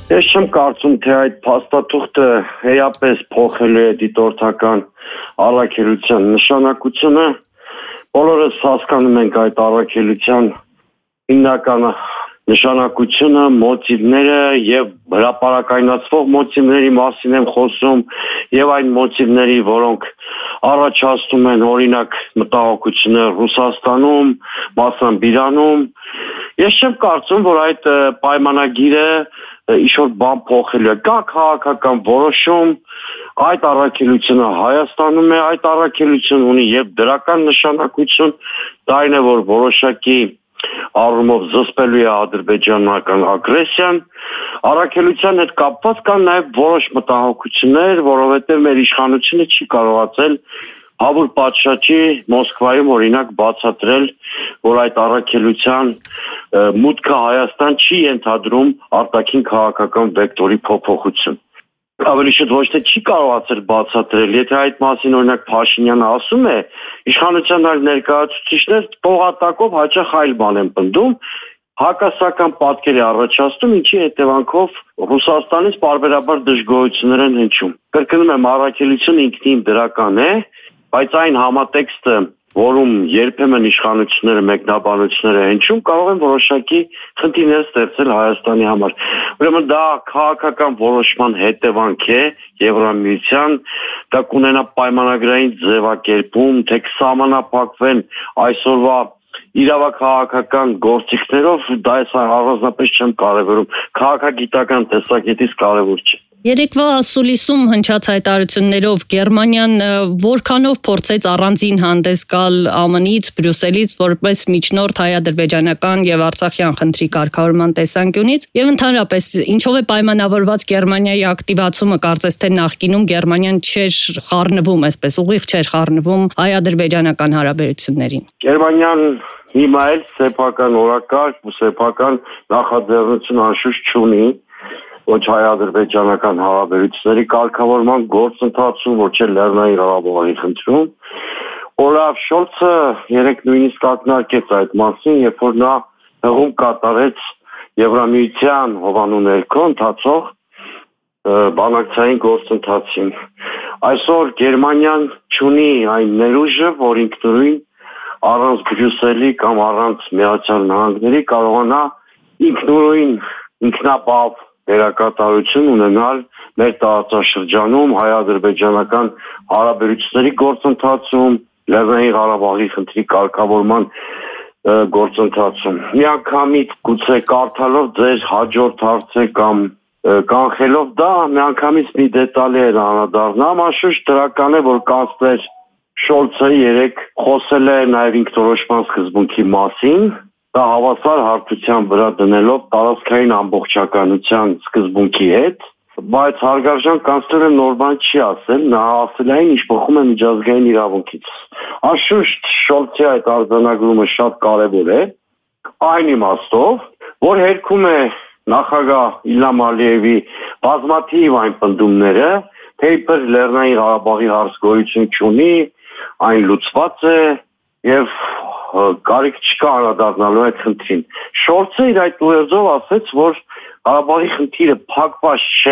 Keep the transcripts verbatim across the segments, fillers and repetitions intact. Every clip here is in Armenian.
Ես չեմ կարծում, թե այդ փաստաթուղթը էապես փոխելու է դիտորդական առաքելության նշանակությունը։ Բոլորս հասկանում ենք այդ առաքելության հիմնական նշանակությունը, մոտիվները եւ հրապարակայնացվող մոտիվների մասին եմ խոսում եւ այն մոտիվների, որոնք առաջացնում են օրինակ մտահոգություններ Ռուսաստանում, մասամբ Իրանում։ Ես չեմ կարծում, որ այդ պայմանագիրը ինչ-որ բան փոխելու է։ Կա քաղաքական որոշում, այդ առաքելությունը Հայաստանում է, այդ առաքելությունը ունի եւ դրական նշանակություն, դա այն է, որ որոշակի առումով զսպելու է ադրբեջանական ագրեսիան, առաքելության հետ կապված կան նաև որոշ մտահոգություններ, որովհետև մեր իշխանությունը չի կարողացել հավուր պատշաճի Մոսկվայում օրինակ բացատրել, որ այդ առաքելության մուտքը Հայաստան չի ենթադրում արտաքին քաղաքական վեկտորի փոփոխություն։ Ավելի շուտ ոչ թե չի կարողացել բացատրել, եթե այդ մասին օրինակ Փաշինյանը ասում է, իշխանության այլ ներկայացուցիչներ փողատակով հաճախ այլ բան են պնդում, հակասական պատկեր է առաջացնում, ինչի հետևանքով Ռուսաստանից պարբերաբար դժգոհություններ են հնչում։ Կրկնում եմ, առաքելությունը ինքնին դրական է, բայց այն համատեքստը, որում երբեմն իշխանությունները, մեկնաբանությունները հնչում, կարող են որոշակի խնդիրներ ստեղծել Հայաստանի համար։ Ուրեմն դա քաղաքական որոշման հետևանք է Եվրամիության, դա կունենա պայմանագրային ձևակերպում, թե կսահմանափակվեն այսօրվա իրավաքաղաքական գործիքներով, դա ես առանձնապես չեմ կարևորում, քաղաքագիտական տեսակետից կարևոր չէ։ Երեկվա սուլիսում հնչած հայտարարություններով Գերմանիան որքանով փորձեց առանձին հանդես գալ ԱՄՆ-ից, Բրյուսելից որպես միջնորդ հայ-ադրբեջանական եւ արցախյան խնդրի կարգավորման տեսանկյունից եւ ընդհանրապես ինչով է պայմանավորված Գերմանիայի ակտիվացումը, կարծես թե նախկինում Գերմանիան չէր խառնվում, այսպես ուղիղ չէր խառնվում հայ-ադրբեջանական հարաբերություններին։ Գերմանիան հիմա էլ սեփական օրակարգ ու սեփական նախաձեռնություն անշուշտ չունի ոչ հայ-ադրբեջանական հարաբերությունների կարգավորման գործընթացում, ոչ էլ Լեռնային Ղարաբաղի խնդրում։ Օլաֆ Շոլցը երեք նույնիսկ ակնարկեց այդ մասին, երբ որ նա հղում կատարեց Եվրամիության հովանու ներքո ընթացող բանակցային գործընթացին։ Այսօր Գերմանիան չունի այն ներուժը, որ ինքնուրույն առանց Բրյուսելի կամ առանց Միացյալ Նահանգների կարողանա ինքնուրույն ինքնաբավ դերակատարություն ունենալ մեր տարածաշրջանում հայ-ադրբեջանական հարաբերությունների գործընթացում, Լեռնային Ղարաբաղի խնդրի կարգավորման գործընթացում։ Միանգամից գուցե կարդալով ձեր հաջորդ հարցը կամ կանխելով դա, միանգամից մի դետալի էր անդրադառնամ, անշուշտ դրական է, որ կանցլեր Շոլցը երեք խոսել է նաև ինքնորոշման սկզբունքի մասին, դա հավասար հարթության վրա դնելով տարածքային ամբողջականության սկզբունքի հետ, բայց հարգարժան կանցլերը նոր բան չի ասել, նա ասել է, ինչ բխում է միջազգային իրավունքից։ Անշուշտ Շոլցի այդ արձանագրումը շատ կարևոր է, այն իմաստով, որ հերքում է նախագահ Իլհամ Ալիևի բազմաթիվ այն պնդումները, թե իբր Լեռնային Ղարաբաղի հարց գոյություն չունի, այն լուծված է եւ կարիք չկա անդրադառնալու այդ խնդրին։ Շոլցը իր այդ ուղերձով ասաց, որ Ղարաբաղի խնդիրը փակված չէ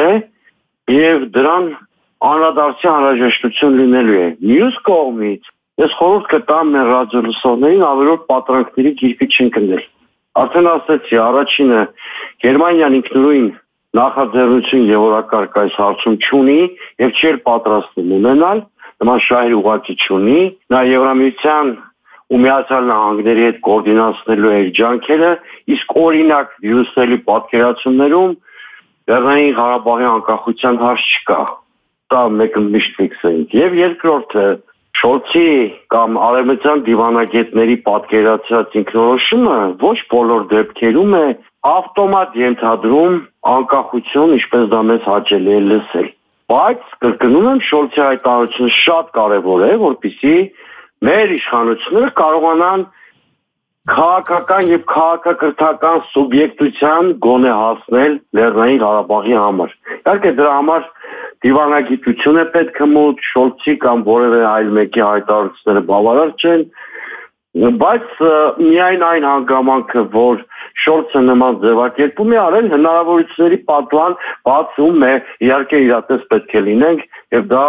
եւ դրան անդրադարձի անհրաժեշտություն լինելու է։ Մյուս կողմից ես խորհուրդ կտամ մեր ռադիոլսողներին ավելորդ պատրանքների գիրկը չընկնել։ Արդեն ասացի, առաջինը Գերմանիան ինքնուրույն նախաձեռնություն եւ օրակարգ այս հարցում չունի եւ չէր պատրաստվում ունենալ, նման շահեր ուղղակի չունի, նա Եվրամիության ու Միացյալ Նահանգների հետ կոորդինացնելու է ջանքերը, իսկ օրինակ Բրյուսելի պատկերացումներում Լեռնային Ղարաբաղի անկախության հարց չկա։ Դա մեկը միշտ ֆիքսենք։ Եվ երկրորդը Շոլցի կամ արևմտյան դիվանագետների պատկերացրած ինքնորոշումը ոչ բոլոր դեպքերում է ավտոմատ ենթադրում անկախություն, ինչպես դա մեզ հաճելի է լսել։ Բայց կրկնում եմ, Շոլցի հայտարարությունը շատ կարևոր է, որպեսզի մեր իշխանությունները կարողանան քաղաքական եւ քաղաքակրթական սուբյեկտության գոնե հասնել Լեռնային Ղարաբաղի համար։ Իհարկե դրա համար դիվանագիտություն է պետք մոտ, Շոլցի կամ որևէ այլ մեկի հայտարարությունները բավարար չեն, բայց միայն այն հանգամանքը, որ Շորցը նման ձևակերպում է արել հնարավորությունների պատվան բացում է, իհարկե իրատես պետք է լինենք եւ դա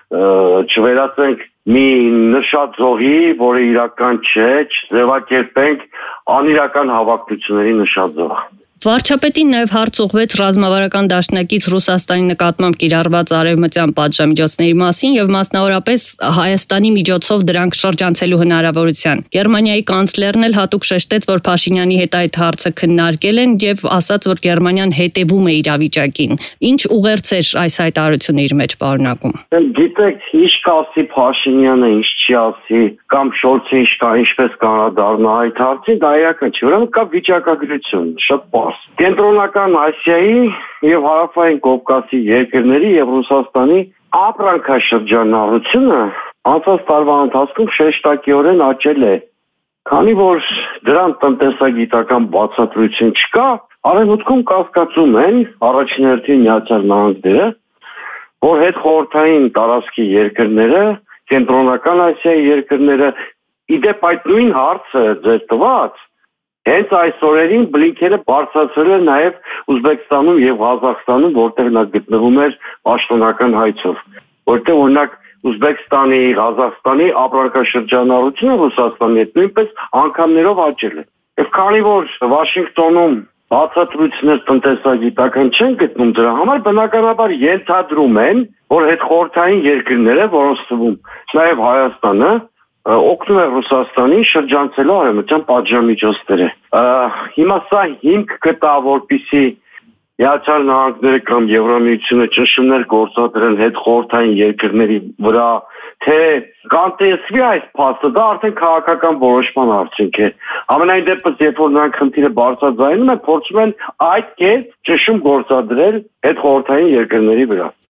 չվերածենք մի նշաձողի, որը իրական չէ, չձևակերպենք անիրական հավակնությունների նշաձող։ Վարչապետին նաև հարց ուղղվեց ռազմավարական դաշնակից Ռուսաստանի նկատմամբ կիրառված արևմտյան պատժամիջոցների մասին եւ մասնավորապես Հայաստանի միջոցով դրանք շրջանցելու հնարավորության։ Գերմանիայի կանցլերն էլ հատուկ շեշտեց, որ Փաշինյանի հետ այդ հարցը քննարկել են եւ ասաց, որ Գերմանիան հետեւում է իրավիճակին։ Ինչ ուղերձեր այս հայտարարությունը իր մեջ պարունակում։ Գիտեք, ինչ կասի Փաշինյանը, ինչ չի ասի, կամ Շոլցը ինչ կա, ինչպես կանադառնա այդ հարցին, դա իրական չէ։ Ուրեմն կա վիճակագրություն, շատ պարզ։ Կենտրոնական Ասիայի եւ Հարավային Կովկասի երկրների եւ Ռուսաստանի ապրանքաշրջանառությունը անցած տարվա ընթացքում շեշտակիորեն աճել է։ Քանի որ դրան տնտեսագիտական բացատրություն չկա, արևմուտքում կասկածում են առաջին հերթին Միացյալ Նահանգները, որ հետխորհրդային տարածքի երկրները, Կենտրոնական Ասիայի երկրները, իդեպ այդ նույն հարցը ձեր տված հենց այս օրերին Բլինքենը բարձրացրել է նաև Ուզբեկստանում եւ Ղազախստանում, որտեղ նա գտնվում էր պաշտոնական հայցով, որտեղ օրինակ Ուզբեկստանի, Ղազախստանի ապրանքաշրջանառությունը Ռուսաստանի հետ նույնպես անգամներով աճել է։ Եվ քանի որ Վաշինգտոնում բացատրություններ տնտեսագիտական չեն գտնում դրա համար, բնականաբար ենթադրում են, որ հետխորհրդային երկրները, որոնց թվում նաև Հայաստանը, օգնում է Ռուսաստանին շրջանցելու արևմտյան պատժամիջոցները։ Հիմա սա հիմք կտա, որպեսզի Միացյալ Նահանգները կամ Եվրամիությունը ճնշումներ գործադրեն հետխորհրդային երկրների վրա, թե կանտեսվի այս փաստը, դա արդեն քաղաքական որոշման արդյունք է։ Ամենայն դեպս, երբ որ նրանք խնդիրը բարձրաձայնում են, փորձում են այդ կերպ ճնշում գործադրել հետխորհրդային երկրների վրա։